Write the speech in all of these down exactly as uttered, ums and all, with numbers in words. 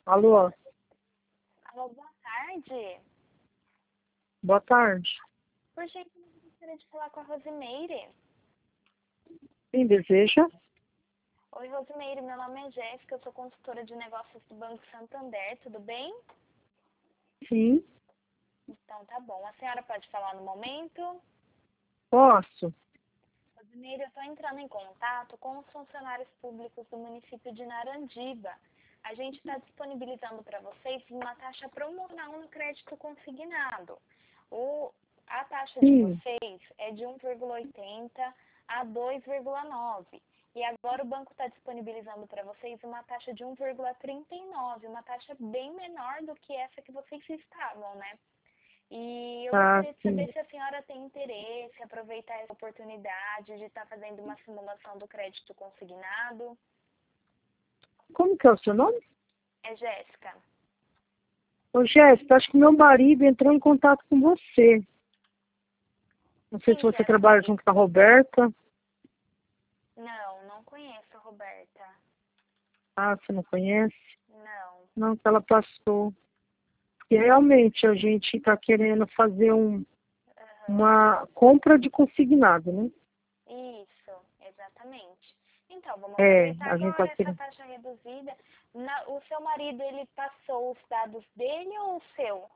Alô? Alô, boa tarde. Boa tarde. Por gentileza, eu gostaria de falar com a Rosimeire. Quem deseja? Oi, Rosimeire, meu nome é Jéssica, eu sou consultora de negócios do Banco Santander, tudo bem? Sim. Então, tá bom. A senhora pode falar no momento? Posso? Rosimeire, eu estou entrando em contato com os funcionários públicos do município de Narandiba. A gente está disponibilizando para vocês uma taxa promocional no crédito consignado. O, a taxa de Sim. vocês é de um vírgula oitenta a dois vírgula nove. E agora o banco está disponibilizando para vocês uma taxa de um vírgula trinta e nove, uma taxa bem menor do que essa que vocês estavam, né? E eu Ah, gostaria de sim. saber se a senhora tem interesse em aproveitar essa oportunidade de estar fazendo uma simulação do crédito consignado. Como que é o seu nome? É Jéssica. Ô, Jéssica, acho que meu marido entrou em contato com você. Não sei Sim, se você Jéssica. trabalha junto com a Roberta. Não, não conheço a Roberta. Ah, você não conhece? Não. Não, que ela passou. Porque realmente a gente está querendo fazer um, Uhum. uma compra de consignado, né? Isso, exatamente. Então, vamos É, aproveitar a gente está agora essa querendo. taxa reduzida. Na, o seu marido, ele passou os dados dele ou o seu?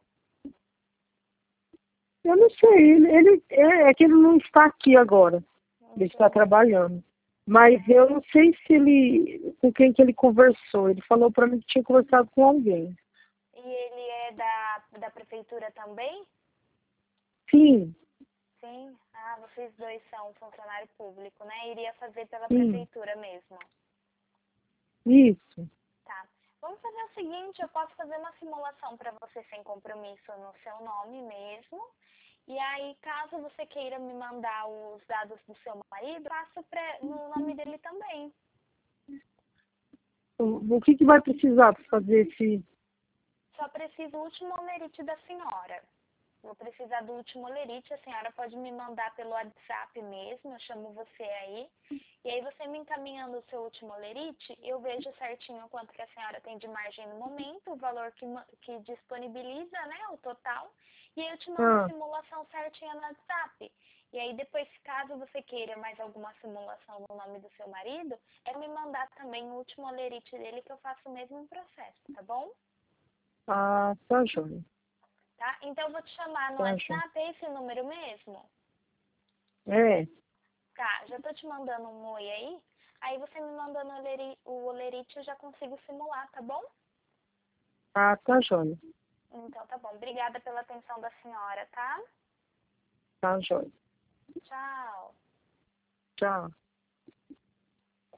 Eu não sei, ele, ele é, é que ele não está aqui agora. Ele está Entendi. trabalhando. Mas eu não sei se ele, com quem que ele conversou. Ele falou para mim que tinha conversado com alguém. E ele é da, da prefeitura também? Sim, Sim. Ah, vocês dois são funcionário público, né? Iria fazer pela sim, prefeitura mesmo. isso. Tá. Vamos fazer o seguinte, eu posso fazer uma simulação para você sem compromisso no seu nome mesmo. E aí, caso você queira me mandar os dados do seu marido, passo pra, no nome dele também. O, o que, que vai precisar para fazer esse... Só preciso o último olerite da senhora. Vou precisar do último olerite, a senhora pode me mandar pelo WhatsApp mesmo, eu chamo você aí. E aí você me encaminhando o seu último olerite, eu vejo certinho quanto que a senhora tem de margem no momento, o valor que, que disponibiliza, né, o total. E aí eu te mando a Ah, simulação certinha no WhatsApp. E aí depois, caso você queira mais alguma simulação no nome do seu marido, é me mandar também o último olerite dele que eu faço o mesmo processo, tá bom? ah, tá joia. Tá? Então eu vou te chamar no Tá joia. WhatsApp, é esse número mesmo? É, Tá, já tô te mandando um oi aí. Aí você me mandando o oleri- o olerite, eu já consigo simular, tá bom? ah, tá joia. Então tá bom. Obrigada pela atenção da senhora, tá? Tá joia. Tchau. Tchau.